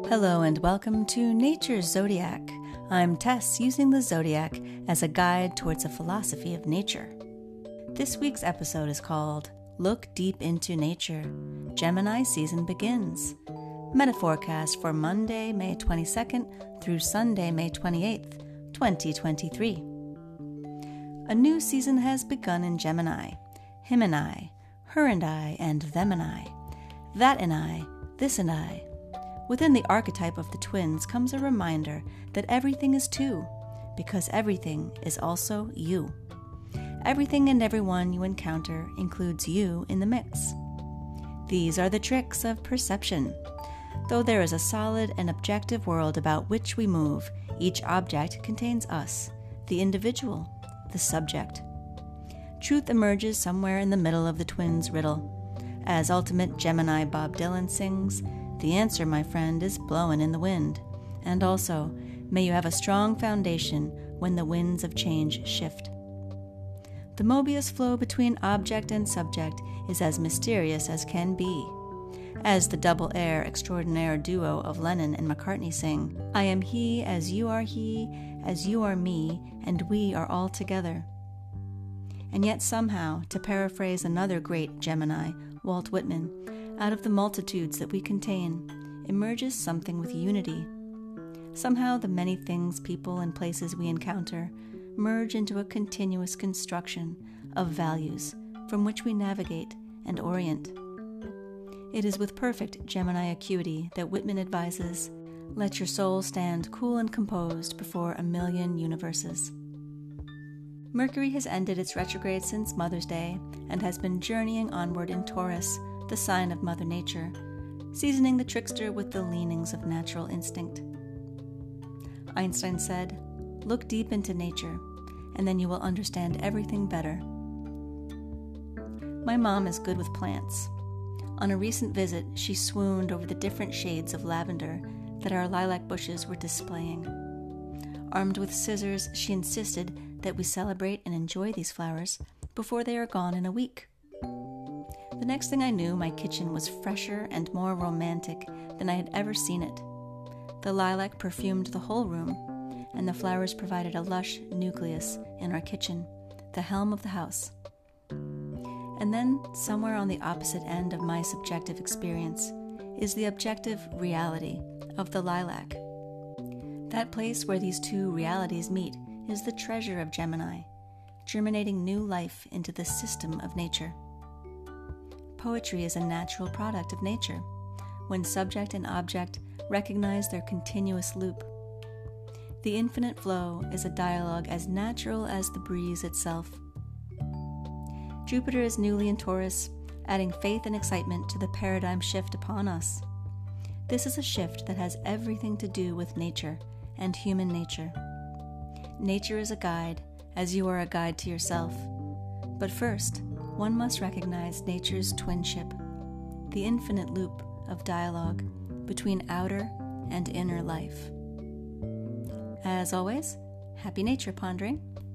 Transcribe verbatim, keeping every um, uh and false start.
Hello and welcome to Nature's Zodiac. I'm Tess, using the Zodiac as a guide towards a philosophy of nature. This week's episode is called Look Deep into Nature. Gemini season begins. Metaforecast for Monday, May twenty-second through Sunday, May twenty-eighth, twenty twenty-three. A new season has begun in Gemini. Him and I, her and I, and them and I. That and I, this and I. Within the archetype of the twins comes a reminder that everything is two, because everything is also you. Everything and everyone you encounter includes you in the mix. These are the tricks of perception. Though there is a solid and objective world about which we move, each object contains us, the individual, the subject. Truth emerges somewhere in the middle of the twins' riddle. As ultimate Gemini Bob Dylan sings, "The answer, my friend, is blowin' in the wind." And also, may you have a strong foundation when the winds of change shift. The Mobius flow between object and subject is as mysterious as can be. As the double air extraordinaire duo of Lennon and McCartney sing, "I am he as you are he, as you are me, and we are all together." And yet somehow, to paraphrase another great Gemini, Walt Whitman, out of the multitudes that we contain, emerges something with unity. Somehow the many things, people, and places we encounter merge into a continuous construction of values from which we navigate and orient. It is with perfect Gemini acuity that Whitman advises, "Let your soul stand cool and composed before a million universes." Mercury has ended its retrograde since Mother's Day and has been journeying onward in Taurus, the sign of Mother Nature, seasoning the trickster with the leanings of natural instinct. Einstein said, "Look deep into nature, and then you will understand everything better." My mom is good with plants. On a recent visit, she swooned over the different shades of lavender that our lilac bushes were displaying. Armed with scissors, she insisted that we celebrate and enjoy these flowers before they are gone in a week. The next thing I knew, my kitchen was fresher and more romantic than I had ever seen it. The lilac perfumed the whole room, and the flowers provided a lush nucleus in our kitchen, the helm of the house. And then, somewhere on the opposite end of my subjective experience, is the objective reality of the lilac. That place where these two realities meet is the treasure of Gemini, germinating new life into the system of nature. Poetry is a natural product of nature, when subject and object recognize their continuous loop. The infinite flow is a dialogue as natural as the breeze itself. Jupiter is newly in Taurus, adding faith and excitement to the paradigm shift upon us. This is a shift that has everything to do with nature and human nature. Nature is a guide, as you are a guide to yourself. But first, one must recognize nature's twinship, the infinite loop of dialogue between outer and inner life. As always, happy nature pondering,